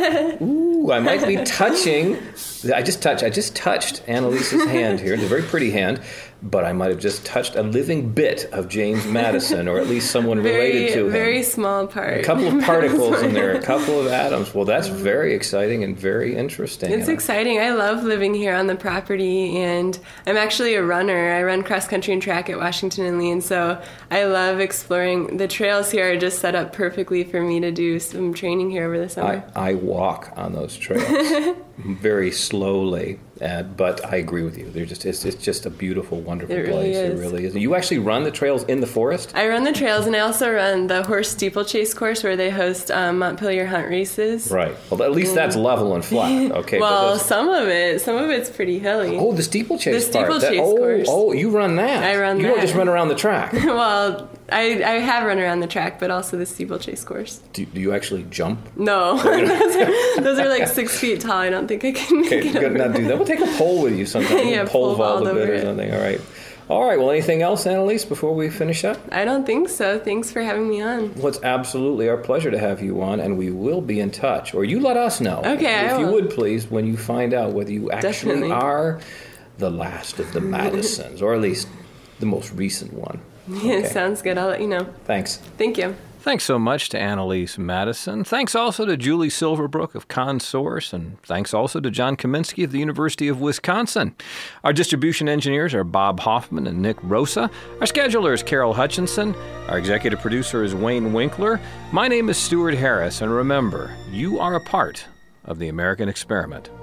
Ooh, I might be touching. I just touched Annalise's hand here. It's a very pretty hand, but I might have just touched a living bit of James Madison, or at least someone related to him. Very small part. A couple of particles in there, a couple of atoms. Well, that's very exciting and very interesting. It's exciting. I love living here on the property, and I'm actually a runner. I run cross country and track at Washington and Lee, and so I love exploring. The trails here are just set up perfectly for me to do some training here over the summer. I walk on those trails very slowly, but I agree with you. It's just a beautiful, wonderful place. It really is. You actually run the trails in the forest? I run the trails, and I also run the horse steeplechase course where they host Montpelier hunt races. Right. Well, at least that's level and flat. Okay. Well, some of it's pretty hilly. Oh, the steeplechase part. Course. Oh, you run that. I run that. You don't just run around the track. Well, I have run around the track, but also the steeplechase course. Do you actually jump? No. those are like 6 feet tall. I don't think I can make it over. Not do that. We'll take a pole with you sometime. Yeah, pole vault a bit or it. something. All right. Well, anything else, Annalise, before we finish up? I don't think so. Thanks for having me on. Well, it's absolutely our pleasure to have you on, and we will be in touch. Or you let us know. Okay, if you would, please, when you find out whether you actually Definitely. are the last of the Madisons, or at least the most recent one. Okay. Yeah, sounds good. I'll let you know. Thanks. Thank you. Thanks so much to Annalise Madison. Thanks also to Julie Silverbrook of ConSource, and thanks also to John Kaminsky of the University of Wisconsin. Our distribution engineers are Bob Hoffman and Nick Rosa. Our scheduler is Carol Hutchinson. Our executive producer is Wayne Winkler. My name is Stuart Harris, and remember, you are a part of the American experiment.